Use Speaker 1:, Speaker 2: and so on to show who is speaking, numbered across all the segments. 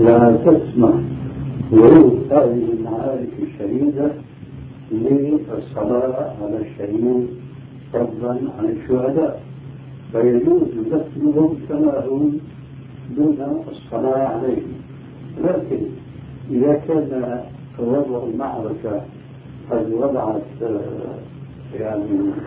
Speaker 1: لا تسمح ورود هذه المعارك الشديدة للصلاة على الشهيد فضلا عن الشهداء، فيجوز دفنهم كما هم دون الصلاة عليهم. لكن إذا كان وضع المعركة قد وضعت يعني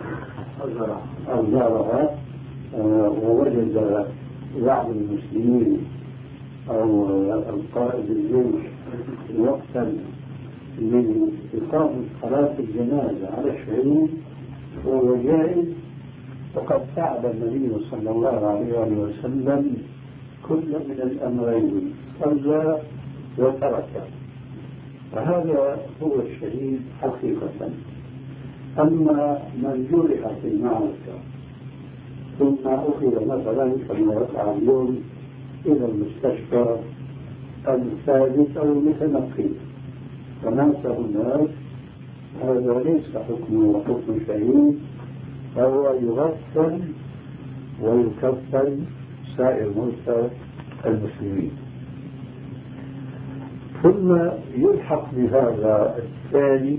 Speaker 1: أوزارها ووجد بعض المسلمين أو القائد الجيش وقتا لإقامة صلاة الجنازة على الشهيد وهو جائز، وقد فعل النبي صلى الله عليه وسلم كل من الأمرين، صلى وترك، فهذا هو الشهيد حقيقة. أما من جرح في المعركة ثم أخذ مثلا كما وقع اليوم إلى المستشفى الثالث أو المتنقل ومات هناك، هذا ليس حكمه حكم شهيد، فهو يغسل ويكفن سائر موتى المسلمين. ثم يلحق بهذا الثاني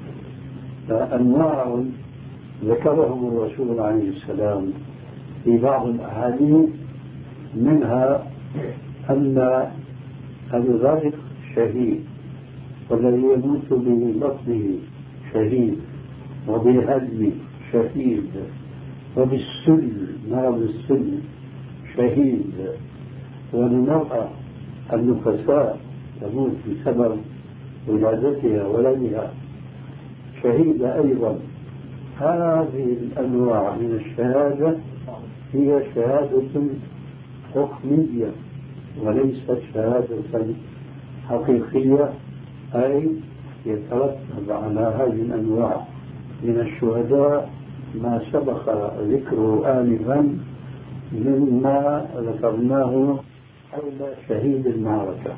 Speaker 1: أنواع ذكرهم الرسول عليه السلام في بعض الأحاديث، منها أن الغرق شهيد، والذي يموت ببطنه شهيد، وبالهدم شهيد، وبالسل مرض السل شهيد، والمرأة النفساء تموت بسبب ولادتها ولدها شهيدة أيضا. هذه الأنواع من الشهادة هي شهادة حكمية وليست شهادة حقيقية، أي يترتب على هذه الأنواع من الشهداء ما سبق ذكره آنفا مما ذكرناه حول شهيد المعركة.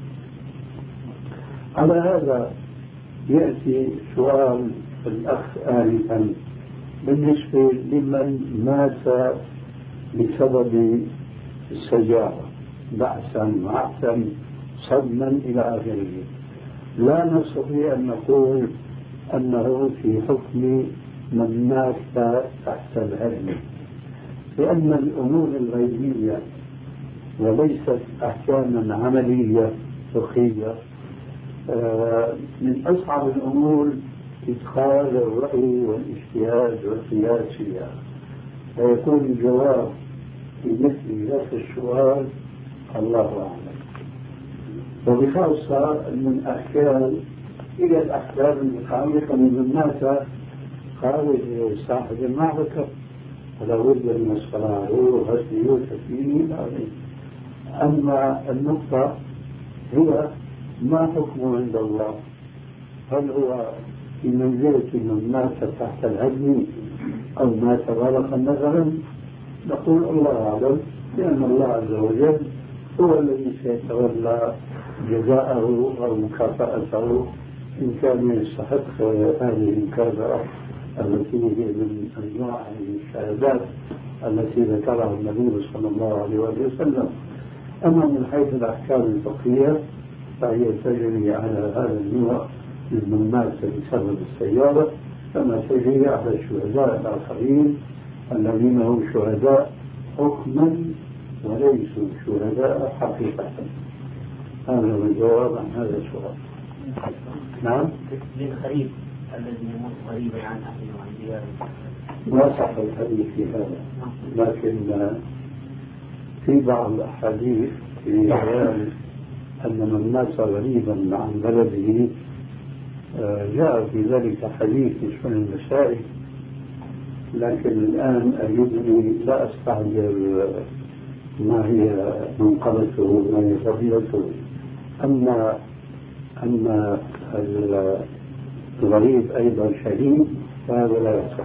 Speaker 1: على هذا يأتي سؤال الأخ آنفا بالنسبة لمن مات بسبب السيارة، بعثا عثا صدما إلى آخره. لا نستطيع أن نقول أنه في حكم من مات تحت الهدم، لأن الأمور الغيبية وليست أحكاما عملية فقهية. من أصعب الأمور إدخال الرأي والاجتهاد والقياس فيها، فيكون الجواب في مثل ذاك السؤال الله أعلم. وبخاصة من أحكام إلى الأحكام المتعلقة من مات خارج ساحة المعركة ولا بد من الصلاة عليه وغسله وتكفينه عليه. أما النقطة هي ما حكمه عند الله؟ هل هو في منزلة من مات تحت الهدم أو مات غرقا مثلا؟ نقول الله أعلم، لأن الله عز وجل هو الذي سيتولى جزاءه أو مكافأته إن كان يستحق هذه المكافأة التي هي من أنواع الشهادات التي ذكرها النبي صلى الله عليه وسلم. أما من حيث الأحكام الفقهية فهي تجري على هذا النوع من مات بسبب السيارة كما تجري على الشهداء الآخرين الذين هم شهداء حكما وليسوا شهداء حقيقة. هذا هو الجواب عن هذا السؤال. نعم.
Speaker 2: للغريب الذي يموت غريبا عن أهله وعن دياره
Speaker 1: ما صح الحديث في هذا، لكن في بعض الأحاديث في بيان أن من مات غريبا عن بلده جاء في ذلك حديث في سنن النسائي، لكن الآن أجدني لا أستحضر ما هي منقبته وما هي فضيلته. أما الغريب أيضا شهيد فهذا لا يصح.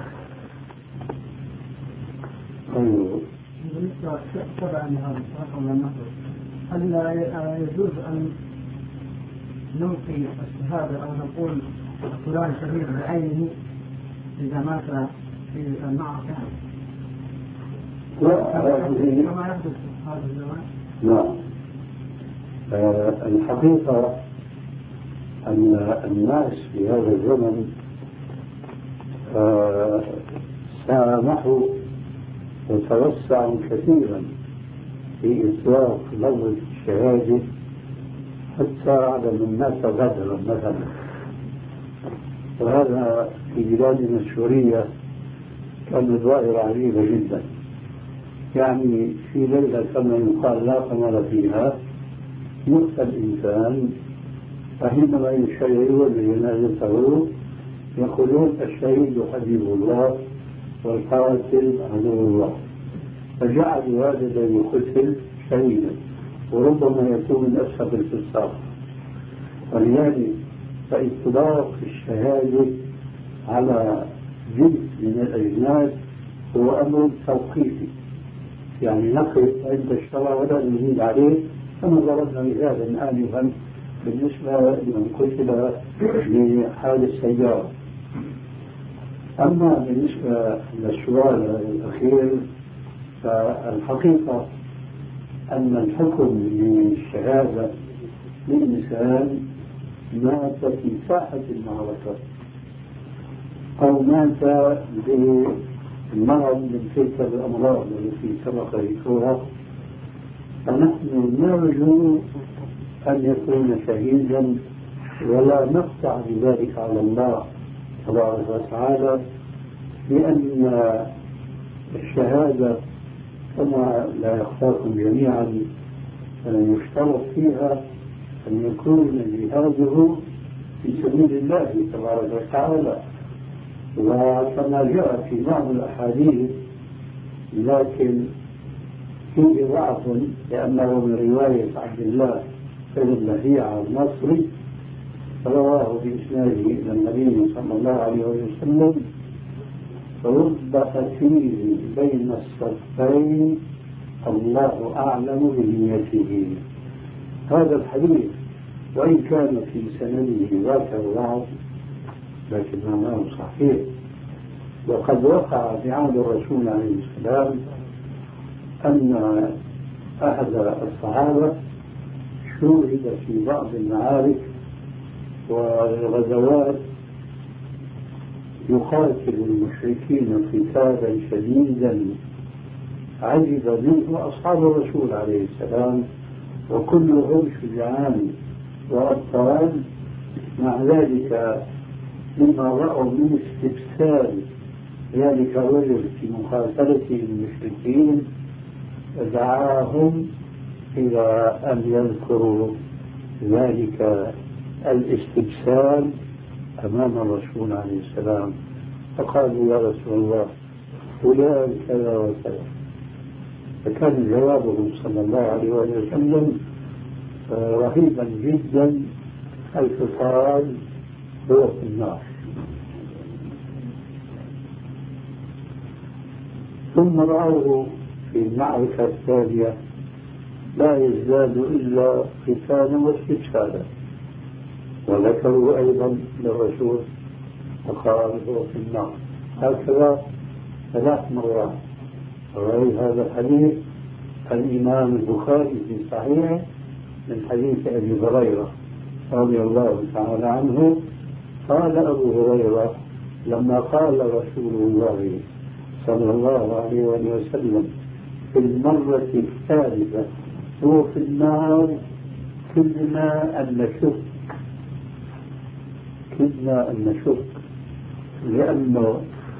Speaker 3: بالنسبة طبعا هذا رقم النقل، هل يجوز أن نلقي الشهادة أو نقول فلان شهيد بعينه إذا مات في المعركة؟
Speaker 1: لا،
Speaker 3: كما يحدث هذا الزمان.
Speaker 1: نعم، الحقيقة أن الناس في هذا الزمن سامحوا وتوسعوا كثيرا في إطلاق لفظ الشهادة حتى على من مات غدرا مثلا، وهذا في بلادنا السورية كان ظاهرة عجيبة جدا. يعني في ليلة كما يقال لا قمر فيها يقتل الإنسان، فحينما يشيعون جنازته يقولون الشهيد حبيب الله والقاتل عدو الله، فجعلوا هذا الذي قتل شهيدا وربما يكون من أسهل الفساق. ولذلك فإطلاق الشهادة على جنس من الأجناس هو أمر توقيفي، يعني نقف عند الشرع ولا نزيد عليه، كما ضربنا مثالا آنفا بالنسبة لمن قتل بحال السيارة. أما بالنسبة للسؤال الأخير فالحقيقة أن الحكم بالشهادة للإنسان مات في ساحة المعركة أو مات بمرض من تلك الأمراض التي سبق ذكرها، فنحن نرجو أن يكون شهيدا ولا نقطع بذلك على الله تبارك وتعالى، لأن الشهادة كما لا يخفاكم جميعا يشترط فيها أن يكون جهاده في سبيل الله تبارك وتعالى، وكما جاء في بعض الأحاديث لكن فيه ضعف لأنه من رواية عبد الله بن لهيعة المصري رواه بإسناده إلى النبي صلى الله عليه وسلم: رب قتيل بين الصفين الله أعلم بنيته. هذا الحديث وإن كان في سنده ذاك الضعف لكن معناه صحيح، وقد وقع في عهد الرسول عليه السلام أن أحد الصحابة شوهد في بعض المعارك والغزوات يقاتل المشركين قتالا شديدا، عجب منه أصحاب الرسول عليه السلام وكلهم شجعان وأبطال، مع ذلك مما رأوا من استبسال ذلك الرجل في مقاتلته المشركين دعاهم إلى أن يذكروا ذلك الاستبسال أمام الرسول عليه السلام، فقالوا: يا رسول الله فلان كذا وكذا. فكان جوابه صلى الله عليه وسلم رهيبا جدا، حيث قال: هو في النار. ثم رأوه في المعركة الثانية لا يزداد إلا قتالا واستبسالا، وذكروا أيضا للرسول فقال: هو في النار. هكذا 3 مرات. روى هذا الحديث الإمام البخاري في صحيحه من حديث أبي هريرة رضي الله تعالى عنه. قال أبو هريرة: لما قال رسول الله صلى الله عليه وسلم في المرة الثالثة هو في النار، كدنا أن نشك لأنه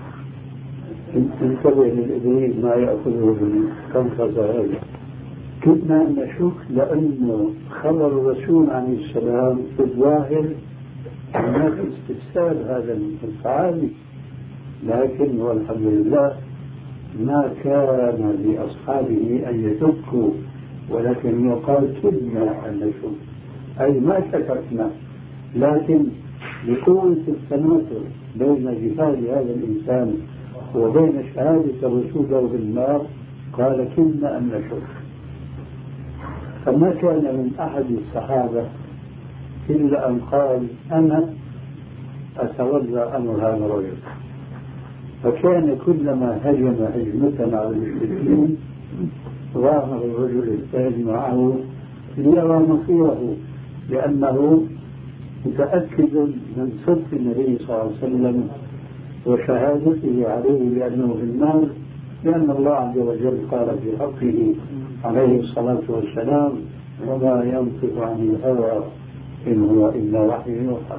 Speaker 1: انتبه للإبريد ما يأخذه بالكنفة هذا، كدنا أن نشك لأنه خبر الرسول عليه السلام في الظاهر هناك استفسار هذا الفعال، لكن والحمد لله ما كان لأصحابه أن يشكوا، ولكن يقال كدنا أن نشك أي ما شككنا، لكن لقوة التناسب بين جهاد هذا الإنسان وبين شهادة الرسول له بالنار قال: كدنا أن نشك. فما كان من أحد الصحابة إلا أن قال: أنا أتولى أمر هذا الرجل. فكان كلما هجم هجمة على المشركين ظاهر الرجل الثاني معه ليرى مصيره، لأنه متأكد من صدق النبي صلى الله عليه وسلم وشهادته عليه بأنه في النار، لأن الله عز وجل قال في حقه عليه الصلاة والسلام: وما ينطق عن الهوى إن هو إلا وحي يوحى.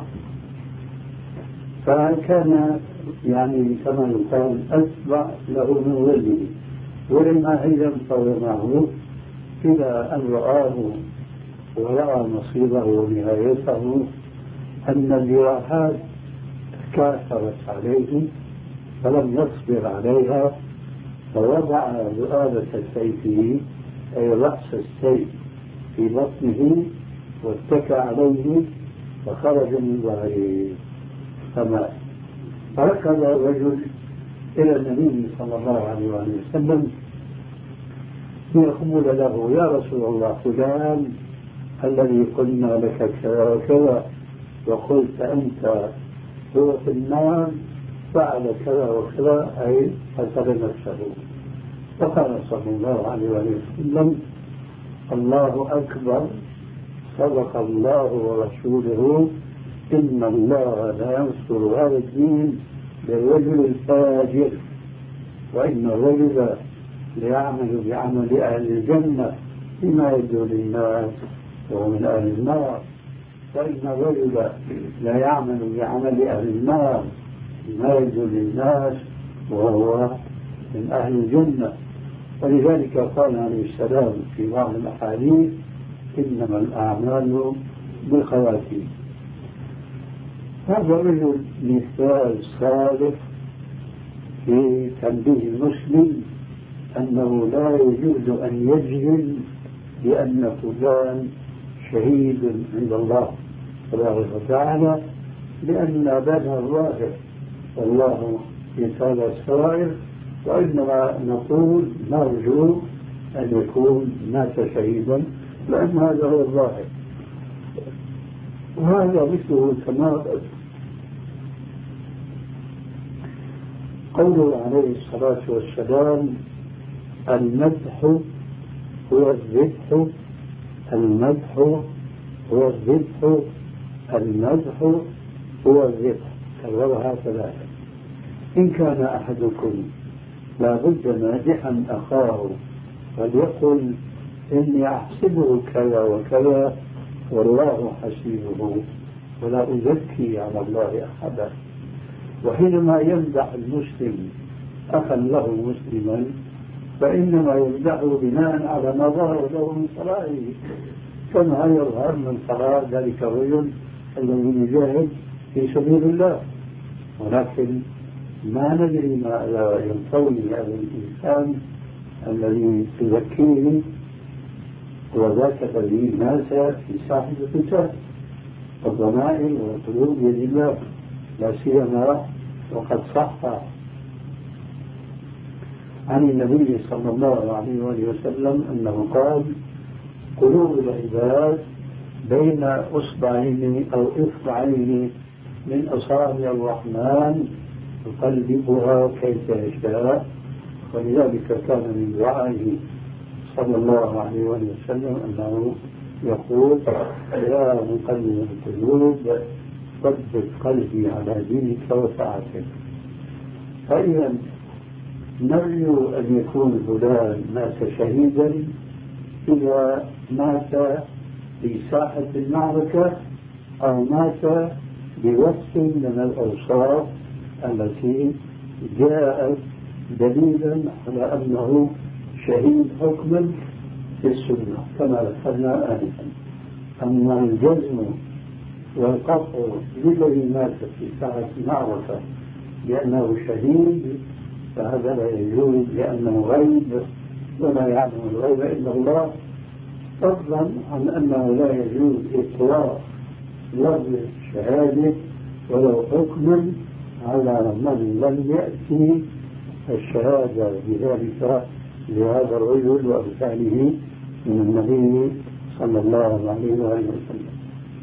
Speaker 1: فكان يعني كما يقال أتبع له من ولده، ولما هي ينطوي معه إلى أن رآه ورأى مصيره ونهايته أن الجراحات كاثرت عليه فلم يصبر عليها، فوضع ذؤابة سيفه أي رأس السيف في بطنه واتكى عليه فخرج من ظهره فمات. فركض الرجل إلى النبي صلى الله عليه وسلم ليقول له: يا رسول الله، فلان الذي قلنا لك كذا وكذا وقلت أنت هو في النار فعل كذا وكذا، أي قتل نفسه. فقال صلى الله عليه وسلم: الله أكبر، صدق الله ورسوله، إن الله لا ينصر هذا الدين بالرجل الفاجر، وإن الرجل ليعمل بعمل أهل الجنة بما يدعو للناس وهو من أهل النار، وإن الرجل لا يعمل بعمل أهل النار بما يدعو للناس وهو من أهل الجنة. ولذلك قال عليه السلام في بعض الأحاديث: إنما الأعمال بالخواتيم. هذا رجل مثال صالح في تنبيه المسلم أنه لا يجوز أن يجهل بأن فلان شهيد عند الله تبارك وتعالى، لأن بابها الظاهر والله يتابع السرائر، وإنما نقول نرجو أن يكون مات شهيدا، لأن هذا هو الظاهر. وهذا مثله كما قوله عليه الصلاة والسلام: المدح هو الذبح، المدح هو الذبح، المدح هو الذبح، كررها ثلاثة. إن كان أحدكم لا بد مادحا أخاه فليقل: إني أحسبه كذا وكذا والله حسيبه ولا أزكي على الله أحدا. وحينما يمدح المسلم أخا له مسلما فإنما يمدحه بناء على ما ظهر له من صلاحه، كما يظهر من صلاح ذلك الرجل الذي يجاهد في سبيل الله. ولكن ما ندري ما ينطوي هذا الإنسان الذي تزكيه وذاك الذي مات في ساحة القتال. الضمائر والقلوب بيد الله، لا سيما وقد صح عن النبي صلى الله عليه وسلم أنه قال: قلوب العباد بين أصبعين أو إصبعين من أصابع الرحمن يقلبها كيف يشاء. ولذلك كان من دعائه صلى الله عليه وسلم أنه يقول: يا مقلب القلوب ثبت قلبي على دينك وطاعتك. فإذا نرجو أن يكون فلان مات شهيدا إذا مات في ساحة المعركة أو مات بوصف من الأوصاف التي جاءت دليلا على أنه شهيد حكما في السنة كما ذكرنا آنفا. أما الجزم والقطع للذي مات في ساحة المعركة لأنه شهيد فهذا لا يجوز، لأنه غيب ولا يعلم الغيب إلا الله، فضلا عن أنه لا يجوز إطلاق لفظ الشهادة ولو حكما على من لم يأتي الشهادة بذلك لهذا الرجل وأمثاله من النبي صلى الله عليه وسلم.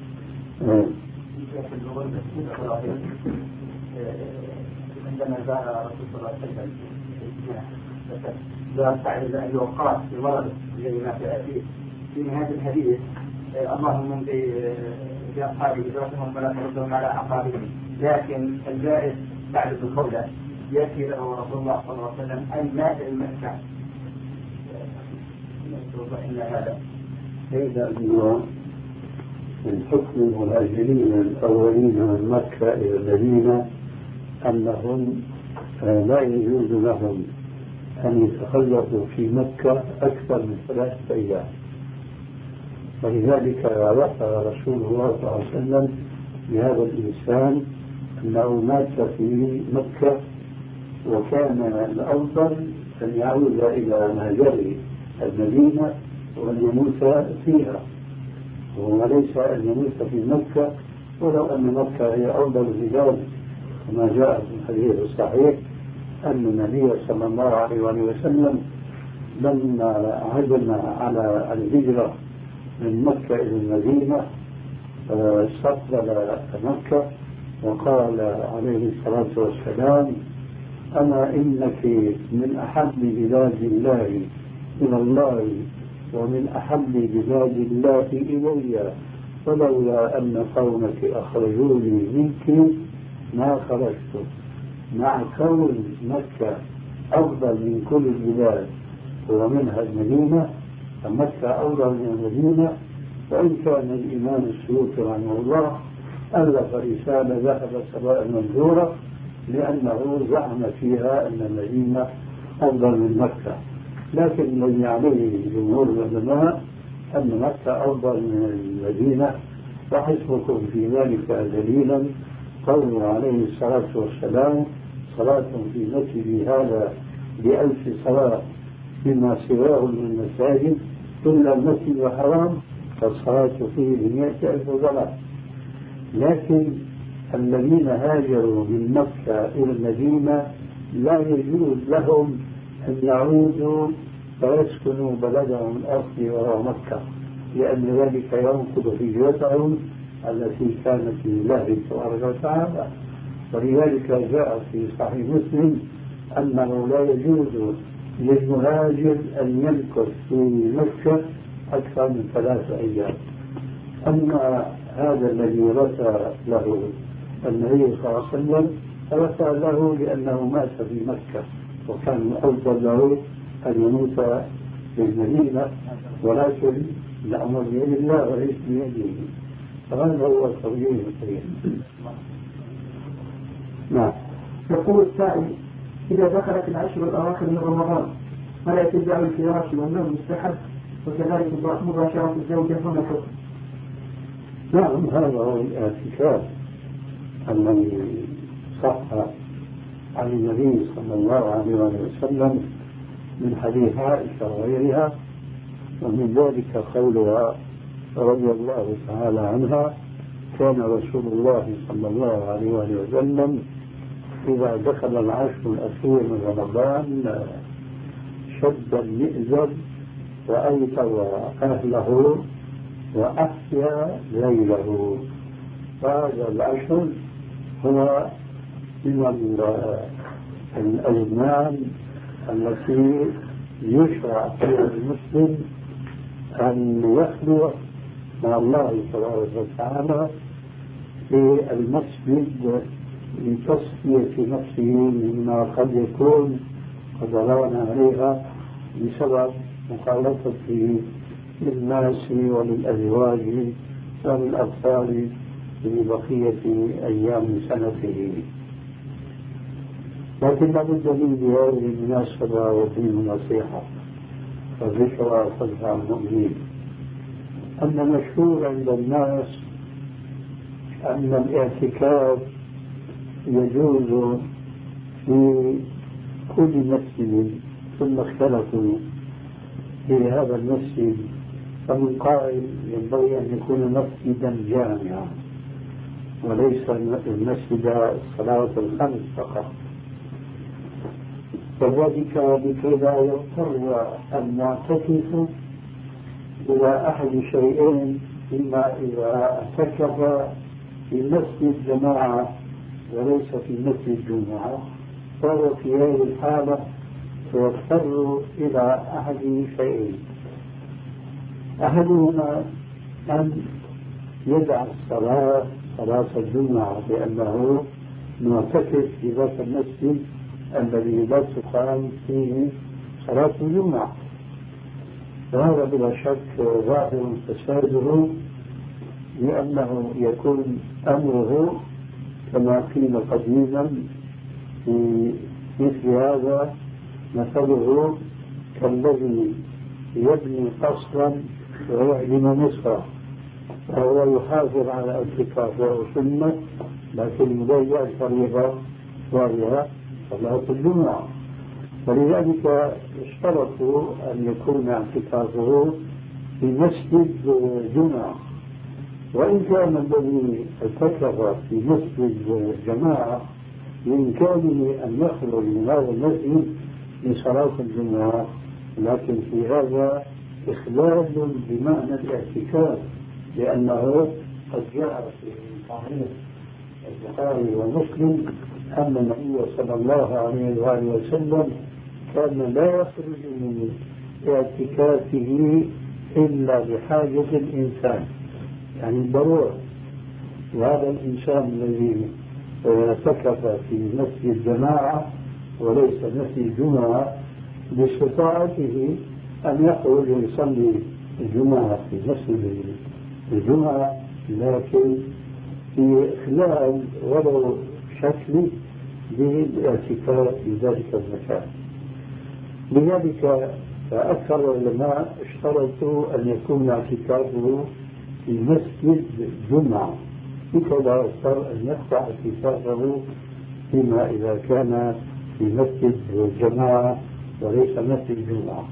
Speaker 2: عندما زار رسول الله صلى الله عليه وسلم لا تعرف أي وقات في مرض الذي مات فيه في نهاية الحديث اللهم امضي بأصحابه برسهم ولا تردهم على أعقابهم، لكن الجائز بعد الدخول يأتي له رسول الله صلى الله عليه وسلم الماء المسح.
Speaker 1: هذا من حكم المهاجرين الأولين من مكة إلى المدينة أنهم لا يجوز لهم أن يتخلصوا في مكة أكثر من 3 أيام، ولذلك ذكر رسول الله صلى الله عليه وسلم لهذا الإنسان أنه مات في مكة، وكان الأفضل أن يعود إلى مهجره المدينة وأن يموت فيها، وليس أن يموت في مكة، ولو أن مكة هي أفضل البلاد كما جاء في الحديث الصحيح أن النبي صلى الله عليه وسلم لما عزم على الهجرة من مكة إلى المدينة استقبل مكة وقال عليه الصلاة والسلام: أما إنك من أحب بلاد الله إلى الله ومن أحب بلاد الله إلي، ولولا أن قومك أخرجوني منك ما خرجت. مع كون مكة أفضل من كل البلاد ومنها المدينة، فمكة أفضل من المدينة. وإن كان الإمام السيوطي رحمه الله ألف رسالة ذهب سواء منظورة لأنه زعم فيها أن المدينة أفضل من مكة، لكن الذي عليه جمهور العلماء أن مكة أفضل من المدينة. وحسبكم في ذلك دليلا قوله عليه الصلاة والسلام: صلاة في مسجدي هذا ب1000 صلاة فيما سواه من المساجد إلا المسجد الحرام فالصلاة فيه ب100,000 صلاة. لكن الذين هاجروا من مكة إلى المدينة لا يجوز لهم أن يعودوا فيسكنوا بلدهم الأصلي وهو مكة، لأن ذلك ينقض هجرتهم التي كانت لله تبارك وتعالى. ولذلك جاء في صحيح مسلم أنه لا يجوز للمهاجر أن يمكث في مكة أكثر من 3 أيام. أما هذا الذي رثى له النبي صلى الله عليه وسلم رثى له لأنه مات في مكة، وكان الأفضل له أن يموت في المدينة، ولكن الأمر بيد الله وليس بيده. فهذا هو التوجيه الكريم. نعم.
Speaker 3: يقول السائل: إذا دخلت العشر الأواخر من رمضان فلا يتبع الفراش والنوم مستحب، وكذلك مباشرة الزوجة هنا حكم؟
Speaker 1: نعم، هذا هو الاعتكاف الذي صح عن النبي صلى الله عليه وسلم من حديث عائشة وغيرها، ومن ذلك قولها رضي الله تعالى عنها: كان رسول الله صلى الله عليه وسلم إذا دخل العشر الأخير من رمضان شد المئزر وأيقظ أهله وأحيا ليله. فهذا العشر هو من الأزمان التي يشرع فيها المسلم أن يخلو مع الله تبارك وتعالى في المسجد لتصفية نفسه مما قد يكون قد ران عليها بسبب مخالطته للناس وللأزواج وللأطفال في بقية أيام سنته. لكن لابد من بهذه المناسبة ودين النصيحة والذكرى تنفع المؤمنين. أن المشهور عند الناس أن الاعتكاف يجوز في كل مسجد، ثم اختلفوا في هذا المسجد، فمن قائل ينبغي أن يكون مسجدا جامعا وليس المسجد الصلاة الخمس فقط، وذلك بكذا يضطر المعتكف إلى أحد شيئين: إما إذا اعتكف في مسجد جماعة وليس في مسجد جمعة فهو في هذه الحالة يضطر إلى أحد شيئين: أحدهما أن يدع صلاة الجمعة لأنه معتكف في ذاك المسجد الذي لا تقام فيه صلاة الجمعة، وهذا بلا شك ظاهر فساده، لأنه يكون أمره كما قيل قديما في مثل هذا مثله كالذي يبني قصرا ويعلم نصفه، فهو يحافظ على اعتكافه سنة لكن يضيع الفريضة وهي صلاة الجمعة. ولذلك اشترطوا أن يكون اعتكافه في مسجد جمعة، وإن كان الذي اعتكف في مسجد جماعة بإمكانه أن يخرج من هذا المسجد لصلاة الجمعة، لكن في هذا إخلال بمعنى الاعتكاف، لأنه قد جاء في صحيح البخاري ومسلم أن النبي صلى الله عليه وآله وسلم كان لا يخرج من اعتكافه إلا بحاجة الإنسان، يعني الضرورة. وهذا الإنسان الذي اعتكف في مسجد جماعة وليس مسجد جمعة باستطاعته أن يخرج ويصلي الجمعة في مسجد الجمعة، لكن في إخلال ولو شكلي بالاعتكاف في ذلك المكان. لذلك فأكثر العلماء اشترطوا أن يكون اعتكافه في مسجد جمعة، بكذا اضطر أن يقطع اعتكافه فيما إذا كان في مسجد جماعة وليس مسجد جمعة.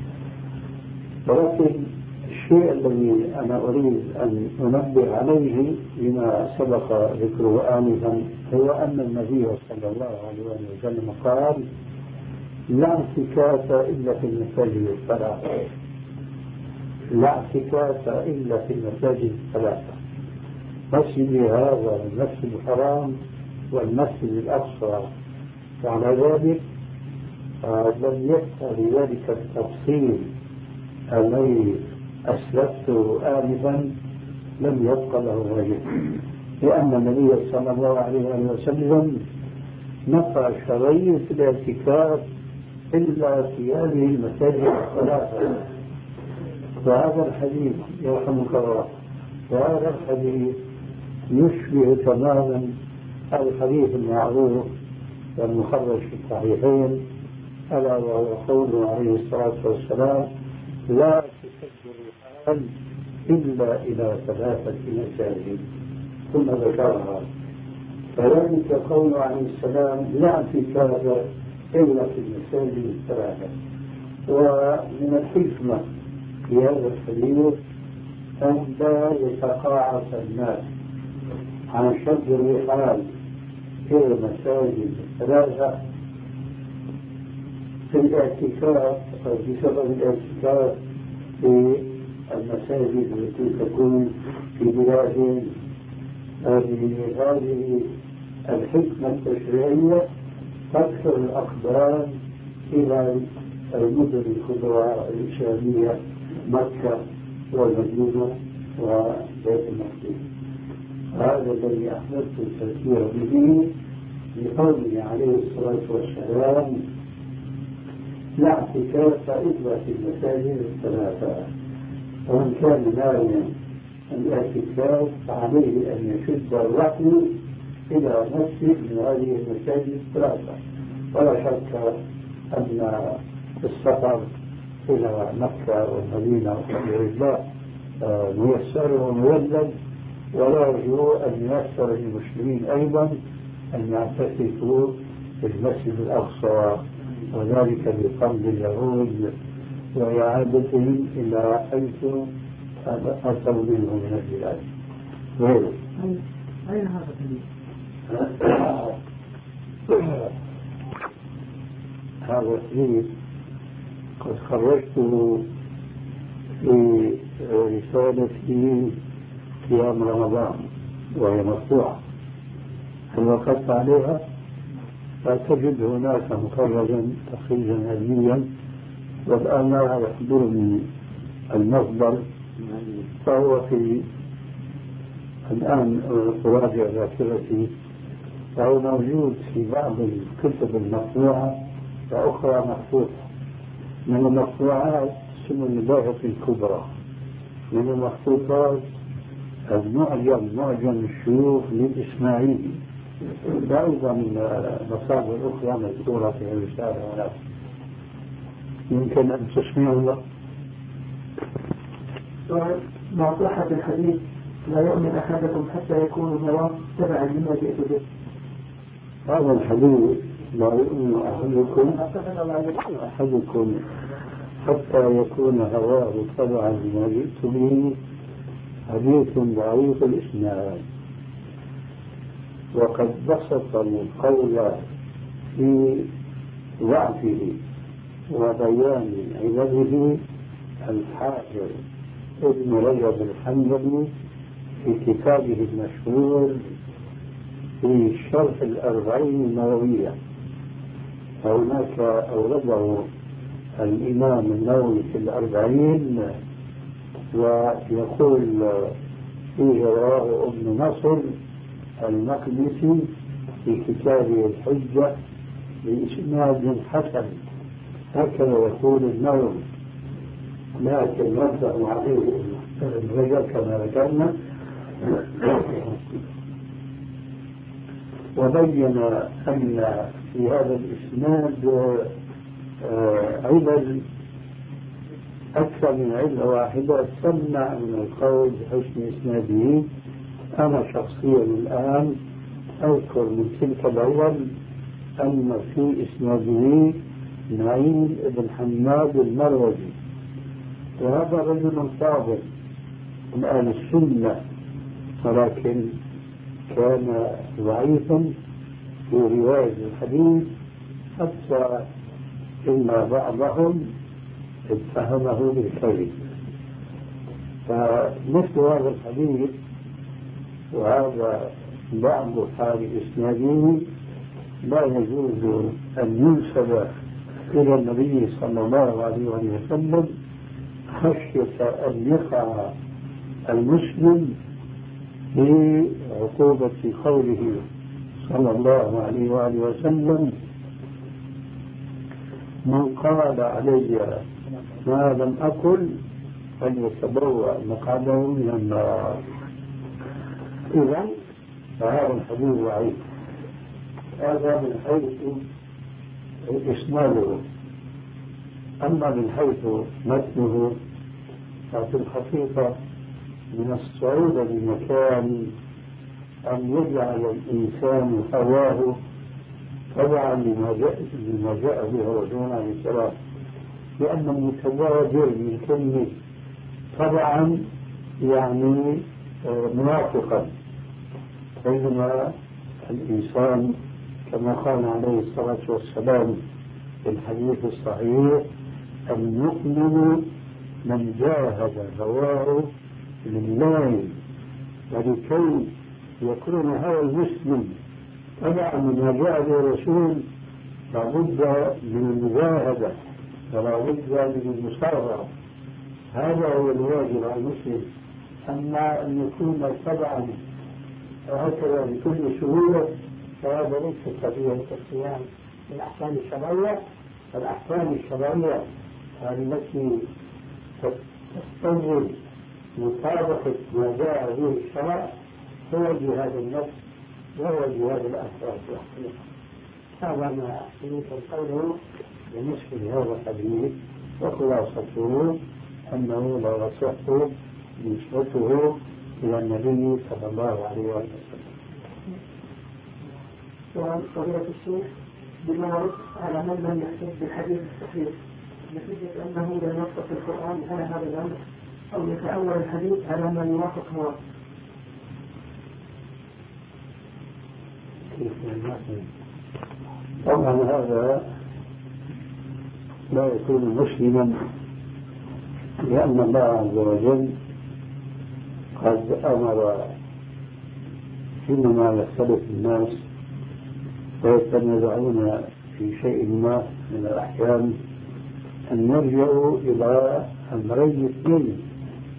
Speaker 1: ولكن الشيء الذي أنا أريد أن أنبه عليه لما سبق ذكره آنفا هو أن النبي صلى الله عليه وسلم قال: لا اعتكاف إلا في المساجد الثلاثة، لا اعتكاف إلا في المساجد الثلاثة، مسجد هذا والمسجد الحرام والمسجد الأقصى. وعلى ذلك لم يبقى لذلك التفصيل الذي أسلفته آنفا لم يبقى له وجه، لأن النبي صلى الله عليه وسلم نفى شرعية الاعتكاف إلا في هذه المساجد الثلاثة. وهذا الحديث يرحمك الله، وهذا الحديث يشبه تماما الحديث المعروف والمخرج في الصحيحين، ألا وهو قوله عليه الصلاة والسلام: لا تسد الرحال إلا إلى ثلاثة مساجد، ثم ذكرها. فذلك قوله عليه السلام: لا اعتكاف إلا في المساجد الثلاثة. ومن الحكمة في هذا الحديث أن لا يتقاعس الناس عن شد الرحال إلى المساجد الثلاثة في الاعتكاف أو بسبب الاعتكاف في المساجد التي تكون في بلاد هذه الحكمة التشريعية تكثر الأقدام إلى المدن الكبرى الإسلامية مكة والمدينة وبيت المقدس. هذا الذي أحببت التذكير به لقوله عليه الصلاة والسلام: لا اعتكاف إلا في المساجد الثلاثة. ومن كان ناويا الاعتكاف فعليه أن يشد الرحل إلى مسجد من هذه المساجد الثلاثة. ولا شك أن السفر إلى مكة والمدينة وغير الله ميسر ومولد، ولا يرجو أن ييسر للمسلمين أيضا أن يعتكفوا في المسجد الأقصى، وذلك بقبض اليهود وإعادتهم إلى حيث أتوا منه من البلاد.
Speaker 3: أين هذا الحديث؟
Speaker 1: هذا الحديث قد خرجته في رسالتي قيام رمضان وهي مطبوعة، هل وقفت عليها؟ فتجد هناك مخرجا تخريجا علميا، والآن لا يحضرني المصدر فهو في الآن أراجع ذاكرتي، فهو موجود في بعض الكتب المطبوعة وأخرى مخطوطة. من المطبوعات سنن البيهقي الكبرى، من المخطوطات معجم الشيوخ للإسماعيلي، وأيضا مصادر أخرى مذكورة في الرسالة هناك. يمكن أن تسمعوا الله.
Speaker 3: مع صحة الحديث لا يؤمن أحدكم حتى يكون هواه تبعا لما جئت به.
Speaker 1: هذا الحديث لا يؤمن أحدكم حتى يكون هواه تبعا لما جئت به، حديث ضعيف الإسناد. وقد بسط القول في ضعفه وبيان علله الحافظ ابن رجب الحنبلي في كتابه المشهور في شرح الأربعين النووية. هناك أورده الإمام النووي في الأربعين ويقول فيه رواه ابن نصر المقدسي في كتابه الحجة بإسناد حسن، هكذا يقول النووي، لكن رده عليه ابن رجب كما ذكرنا، وبين أن في هذا الإسناد علل أكثر من علة واحدة تمنع من القول بحسن إسناده. أنا شخصيا الآن أذكر من تلك العلل أن في إسناده نعيم بن حماد المروزي، وهذا رجل فاضل من أهل السنة، ولكن كان ضعيفا في رواية الحديث، حتى إن بعضهم اتهمه بالكذب. فمثل هذا الحديث وهذا بعض حال إسناده لا يجوز أن ينسب إلى النبي صلى الله عليه وسلم، خشية أن يقع المسلم في عقوبة قوله صلى الله عليه وآله وسلم: من قال علي ما لم أقل فليتبوأ مقعده من النار. إذن فهذا الحديث ضعيف. هذا من حيث إسناده. أما من حيث متنه ففي الحقيقة من الصعوبة بمكان أن يجعل الإنسان هواه طبعا لما جاء به الرسول عليه السلام، لأن المتبادر من كلمة طبعا يعني موافقا، بينما الإنسان كما قال عليه الصلاة والسلام في الحديث الصحيح: المؤمن من جاهد هواه لله. ولكي يكون هوى المسلم طبعا من جاء به الرسول لابد من المجاهدة ولا بد من المصارعة، هذا هو الواجب على المسلم. أما أن يكون طبعا هكذا بكل سهولة فهذا ليس طبيعة القيام بالأحكام الشرعية. الأحكام الشرعية التي تستلزم مطابقة ما جاء به الشرع هو جهاد النفس وهو جهاد الأفراد في الحقيقة. هذا ما يمكن قوله بالنسبة لهذا الحديث، وخلاصته أنه لا يصح نسبته إلى النبي صلى الله عليه وسلم.
Speaker 3: سؤال فضيلة الشيخ: بالمعروف على من لم يحتج بالحديث الصحيح نتيجة أنه لا ينص في القرآن على هذا الأمر أو يتأول الحديث على ما يوافق هواه؟
Speaker 1: طبعا هذا لا يكون مسلما، لأن الله عز وجل قد أمر حينما يختلف الناس ويتنازعون في شيء ما من الأحكام أن يرجعوا إلى أمرين اثنين: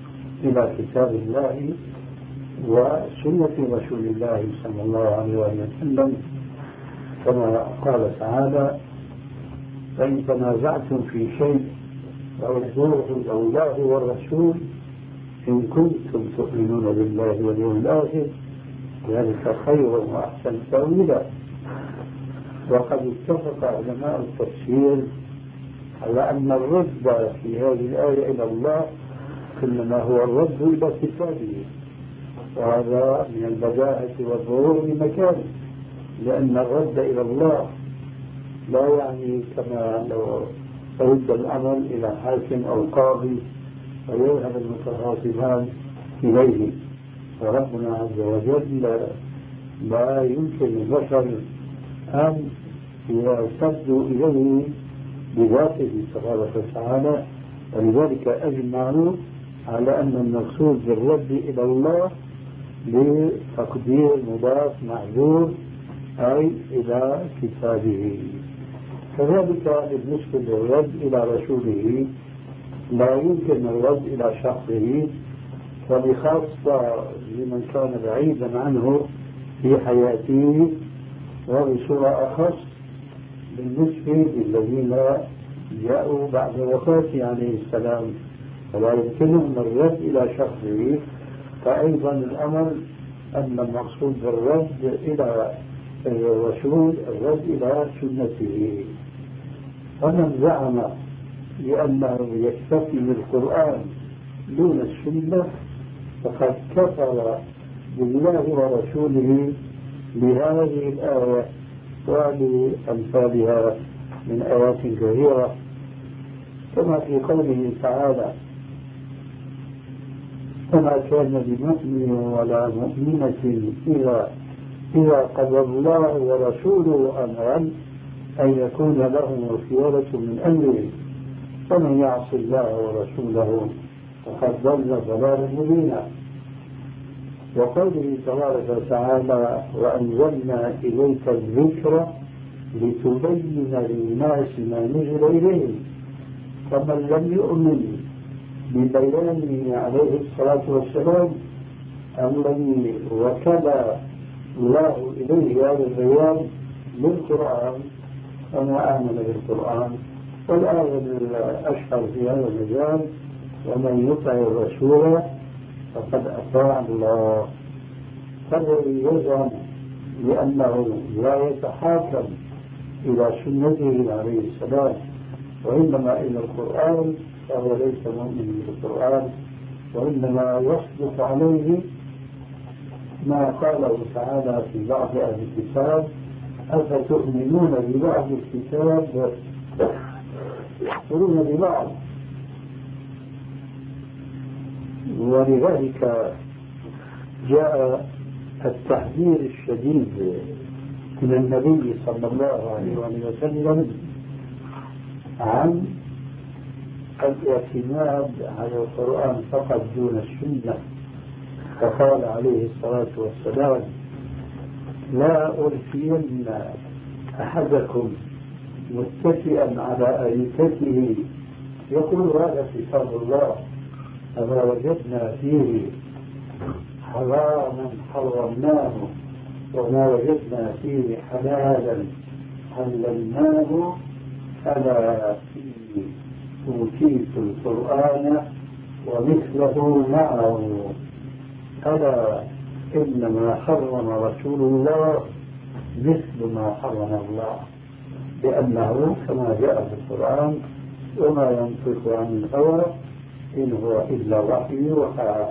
Speaker 1: إلى كتاب الله وسنة رسول الله صلى الله عليه وسلم، كما قال تعالى: فإن تنازعتم في شيء فردوه إلى الله والرسول إن كنتم تؤمنون بالله واليوم الآخر ذلك خير وأحسن تأويلا. وقد اتفق علماء التفسير على أن الرد في هذه الآية إلى الله إنما هو الرد إلى كتابه، وهذا من البداهة والظهور بمكانه، لأن الرد إلى الله لا يعني كما لو رد الأمر إلى حاكم أو قاضي ويذهب المتخاصمان إليه. فربنا عز وجل لا يمكن للبشر أن يرتدوا إليه بذاته تبارك وتعالى، ولذلك أجمعوا على أن المقصود بالرد إلى الله بتقدير مضاف معذور أي إلى كتابه. كذلك بالنسبة للرد إلى رسوله لا يمكن الرد إلى شخصه، وبخاصة لمن كان بعيدا عنه في حياته، وبصورة أخص بالنسبة للذين جاءوا بعد وفاته عليه السلام فلا يمكنهم الرد إلى شخصه. فأيضا الأمر أن المقصود بالرد إلى الرسول الرد إلى سنته. فمن زعم بأنه يكتفي بالقرآن دون السنة فقد كفر بالله ورسوله بهذه الآية وبأمثالها من آيات كثيرة، كما في قوله تعالى: وما كان لمؤمن ولا مؤمنة إذا قضى الله ورسوله أمرا أن يكون لهم الخيارة من أمره ومن يعص الله ورسوله فقد ضل ضلالا مبينا. وقوله تبارك وتعالى: وأنزلنا إليك الذكر لتبين للناس ما نزل إليهم. فمن لم يؤمن ببيانه عليه الصلاة والسلام الذي وكل الله إليه هذا البيان بالقرآن وما آمن بالقرآن، والآية الأشهر في هذا المجال: ومن يطع الرسول فقد أطاع الله. فالذي يزعم لأنه لا يتحاكم إلى سنته عليه السلام وإنما إلى القرآن فهو ليس مؤمن بالقرآن، وإنما يصدق عليه ما قاله تعالى في بعض أهل الكتاب: أفتؤمنون ببعض الكتاب وتكفرون ببعض. ولذلك جاء التحذير الشديد من النبي صلى الله عليه وسلم عن الاعتماد على القرآن فقط دون السنة، فقال عليه الصلاة والسلام: لا ألفين أحدكم متكئا على أريكته يقول هذا كتاب الله فما وجدنا فيه حراما حرمناه وما وجدنا فيه حلالا حللناه ألا أوتيت القرآن ومثله معه ألا إنما حرم رسول الله مثل ما حرم الله، لأنه كما جاء في القرآن: وما ينطق عن الهوى إن هو إلا وحي يوحى.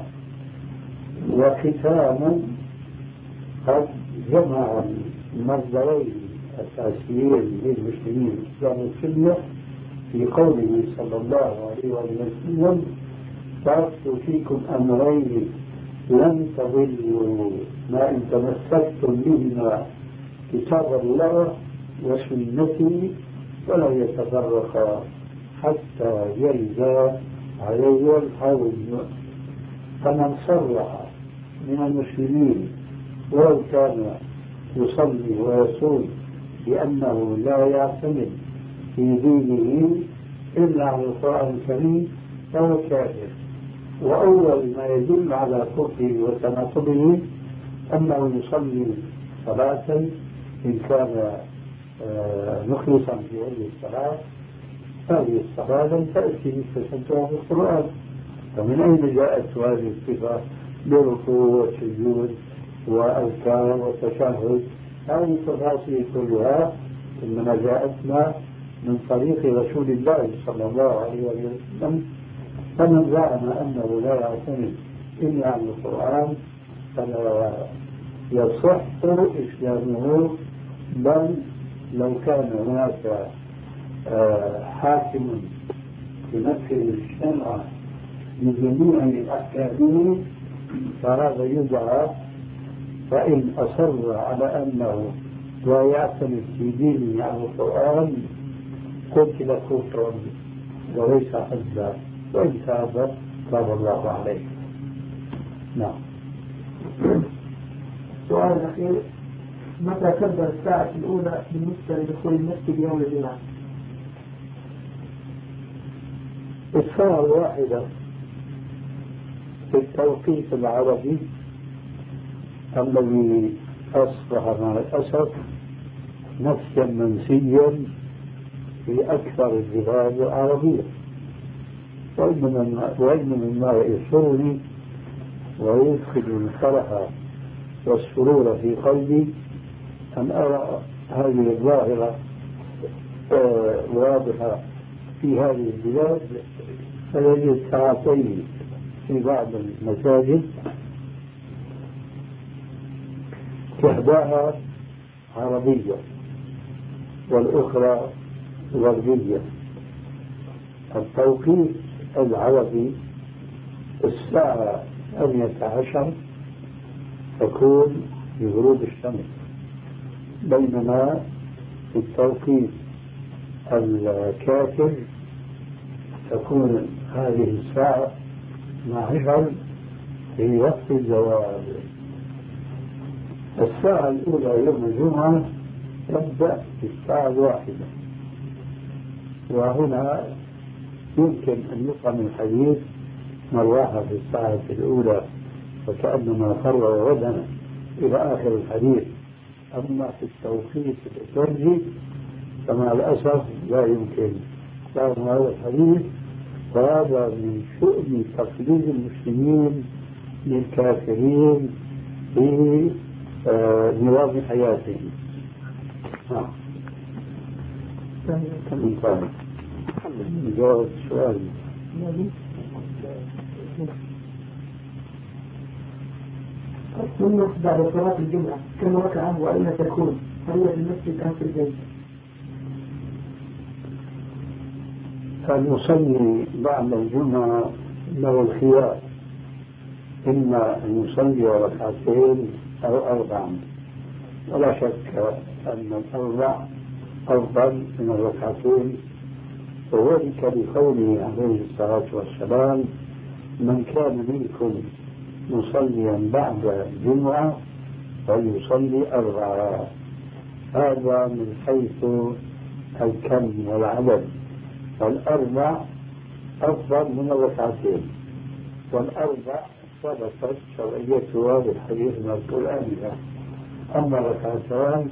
Speaker 1: وختاما قد جمع المصدرين الأساسيين للمسلمين الإسلام والسنة في قوله صلى الله عليه وسلم: تركت فيكم أمرين لن تضلوا ما إن تمسكتم بهما كتاب الله وسنتي ولا يتفرقا حتى يرد علي الحوض. فمن صرح من المسلمين ولو كان يصلي ويصوم بأنه لا يعتمد في دينه إلا على القرآن الكريم فهو كافر. وأول ما يدل على كفره وتناقضه أنه يصلي صلاة إن كان مخلصا في هذه الصلاة، هذه الصلاة لم تأتي تشبه بالقرآن، فمن أين جاءت هذه الصفة بركوع وسجود وأذكار وتشهد؟ هذه التفاصيل كلها إنما جاءتنا من طريق رسول الله صلى الله عليه وسلم، فمن زعم أنه لا يعتمد إلا على القرآن فلا يصح إسلامه، بل لو كان هناك حاكم ينفذ الشرع بجميع أحكامه فهذا يدعى، فإن أصر على أنه لا يعتمد في دينه على القرآن قتل كفرا وليس حزبا، وإن تاب تاب الله عليه. نعم.
Speaker 3: السؤال الأخير: متى تبدأ الساعة الأولى بالنسبة لدخول المسجد يوم الجمعة؟
Speaker 1: الساعة الواحدة في التوقيت العربي الذي أصبح مع الأسف نفسا منسيا في أكثر البلاد العربية، وإن مما يسرني ويدخل الفرح والسرور في قلبي أن أرى هذه الظاهرة واضحة في هذه البلاد، فيجد ساعتين في بعض المساجد، إحداها عربية والأخرى غربية. التوقيت العربي الساعة 12 تكون بغروب الشمس، بينما في التوقيت الكافر تكون هذه الساعة 12 في وقت الزوال. الساعة الأولى يوم الجمعة تبدأ في الساعة 1، وهنا يمكن أن يفهم الحديث مروحة في الساعة الأولى وكأنما خر ودنا إلى آخر الحديث، أما في التوقيت الإفريقي فمع الأسف لا يمكن فهم هذا الحديث، وهذا من شؤم تقليد المسلمين للكافرين في نظام حياتهم. نجاوب السؤال.
Speaker 3: السنة بعد صلاة الجمعة كم ركعة وأين تكون؟ هل هي في المسجد أم في البيت؟
Speaker 1: المصلي بعد الجمعة له الخيار، إما أن يصلي ركعتين أو 4، ولا شك أن الأربع أفضل من الركعتين، وذلك لقوله عليه الصلاة والسلام: من كان منكم مصليا بعد الجمعة فليصلي 4. هذا من حيث الكم والعدد، والأربع أفضل من الركعتين، والأربع ثبتت شرعيتها بالحديث المذكور آنفا، أما الركعتان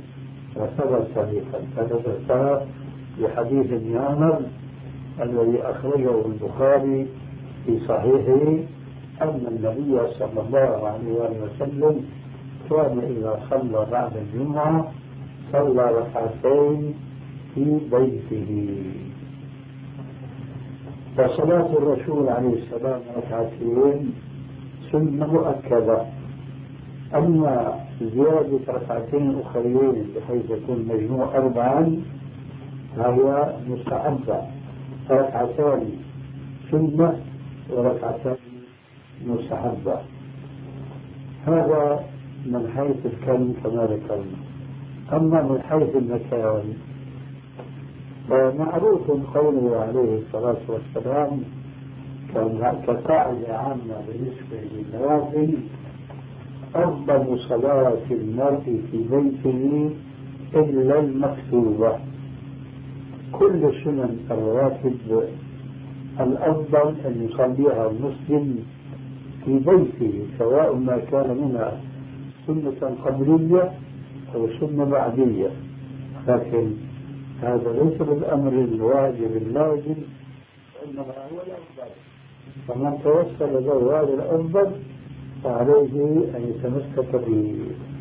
Speaker 1: فثبتتا بحديث ابن عمر الذي أخرجه البخاري في صحيحه أن النبي صلى الله عليه وسلم كان إذا صلى بعد الجمعة صلى ركعتين في بيته. وصلاة الرسول عليه السلام ركعتين سنة مؤكدة، أما زيادة ركعتين أخرين بحيث يكون مجموع 4 فهي مستحبة، ركعتان سنة وركعتان مستحبة. هذا من حيث الكم كما ذكرنا. أما من حيث المكان فمعروف قوله عليه الصلاة والسلام كقاعدة عامة بالنسبة للنوافل: أفضل صلاة المرء في بيته إلا المكتوبة. كل سنن الرواتب الأفضل أن يصليها المسلم في بيته، سواء ما كان منها سنة قبلية أو سنة بعدية، لكن هذا ليس بالأمر الواجب اللازم، وإنما هو الأفضل. فمن توصل له هذا الأفضل فعليه أن يتمسك به.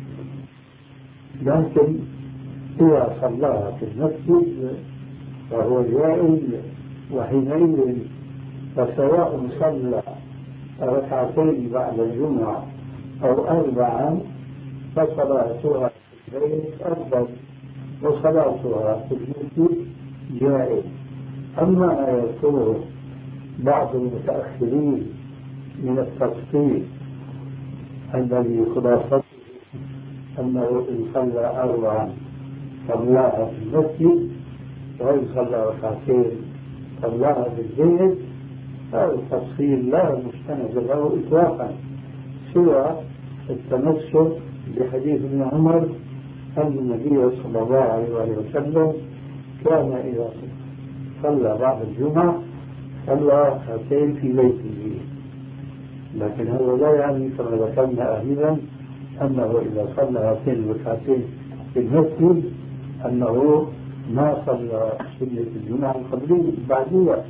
Speaker 1: لكن إذا صلاها في المسجد فهو جائز، وحينئذ فسواء صلى ركعتين بعد الجمعة أو 4 فصلاتها في البيت أفضل، وصلاتها في المسجد جائز. أما ما يذكره بعض المتأخرين من التفصيل الذي خلاصته أنه إن صلى 4 صلاها في المسجد، وإن صلى ركعتين صلاها في البيت، هذا التفصيل لا مستند له إطلاقا، سوى التمسك بحديث ابن عمر أن النبي صلى الله عليه وسلم كان إذا صلى بعد الجمعة صلى ركعتين في بيته. لكن هذا لا يعني كما ذكرنا آنفا أنه إذا صلى هاتين الركعتين في المسجد أنه ما صلى سنة الجمعة القبلية بعدية.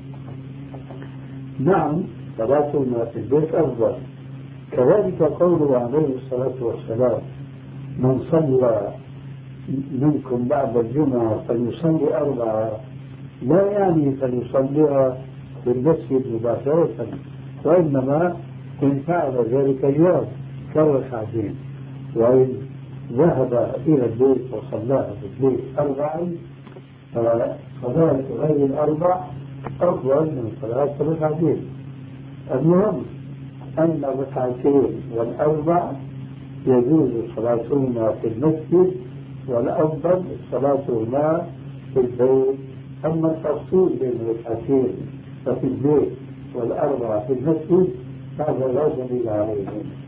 Speaker 1: نعم، صلاتنا في البيت أفضل. كذلك قوله عليه الصلاة والسلام: من صلى منكم بعد الجمعة فليصلي 4، لا يعني فليصليها في المسجد مباشرة، وإنما إن فعل ذلك اليوم كالركعتين، وإن ذهب إلى البيت وصلاها في البيت 4 فصلاة غير 4 أفضل من صلاة الركعتين. المهم أن الركعتين وال4 يجوز صلاتهما في المسجد، والأفضل صلاتهما في البيت. أما التفصيل بين الركعتين ففي البيت وال4 في المسجد هذا لا دليل عليه.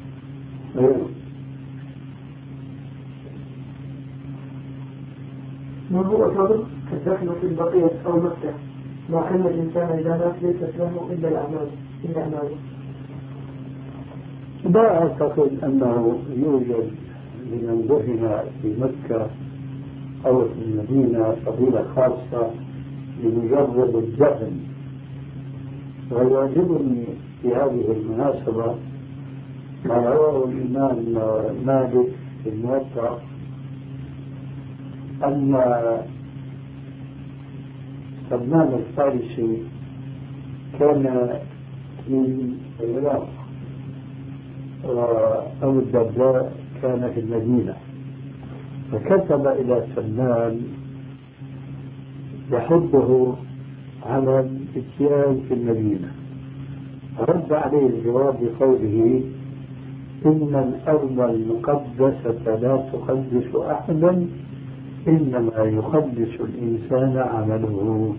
Speaker 3: ما هو فرق الدخل في البقية أو مكة، مع أن الإنسان إذا مات ليست له إلا الأعمال؟
Speaker 1: لا أعتقد أنه يوجد لمن دفن في مكة أو في المدينة فضيلة خاصة لمجرد الدفن. ويعجبني في هذه المناسبة ما رواه الإمام مالك في الموطأ أن سلمان الفارسي كان من العراق، وأبو الدرداء كان في المدينة، فكتب إلى سلمان يحضه على الاتيان في المدينة، رد عليه الجواب بقوله: إن الأرض المقدسة لا تقدس أحدا، إنما يقدس الإنسان عمله.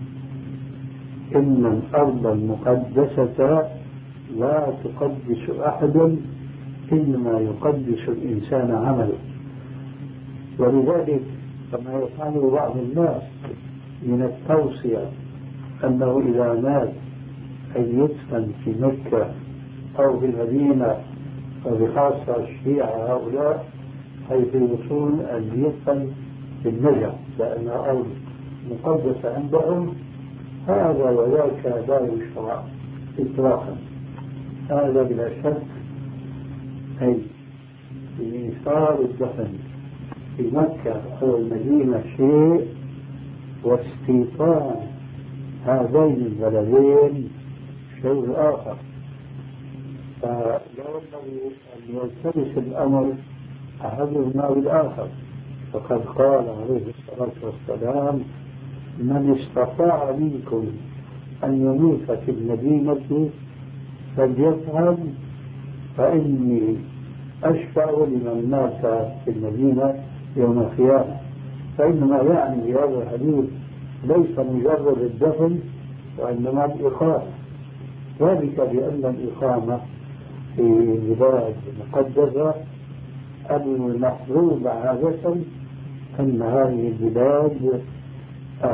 Speaker 1: إن الأرض المقدسة لا تقدس أحدا، إنما يقدس الإنسان عمله. ولذلك كما يفعل بعض الناس من التوصية أنه إذا مات أن يدفن في مكة أو في المدينة، وبخاصة الشيعة هؤلاء حيث يوصون أن يدفن في النجف لأنها أرض مقدسة عندهم، هذا وذاك لا يشرع إطلاقا. هذا بلا شك أي إيثار الدفن في مكة أو المدينة شيء، واستيطان هذين البلدين شيء آخر. فلا ينبغي أن يلتبس الأمر أحدهما بالآخر، فقد قال عليه الصلاة والسلام: من استطاع منكم أن يموت في المدينة فليفعل، فإني أشفع لمن مات في المدينة يوم القيامة. فإنما يعني بهذا الحديث ليس مجرد الدفن، وإنما الإقامة، ذلك لأن الإقامة في بلاد مقدسة المفروض عادة أن هذه البلاد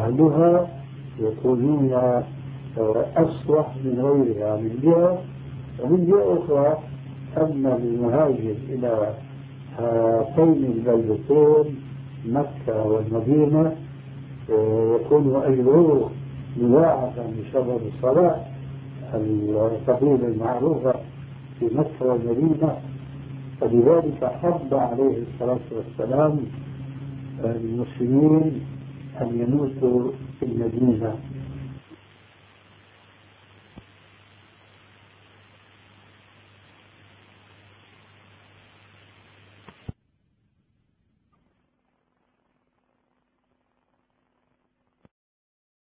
Speaker 1: أهلها يكونون أصلح من غيرها من جهة، ومن جهة أخرى أن المهاجر إلى هاتين البلدتين مكة والمدينة يكون أجره مضاعفا بسبب الصلاة الفضيلة المعروفة في مكة والمدينة، فلذلك حض عليه الصلاة والسلام المسلمين أن يموتوا في المدينة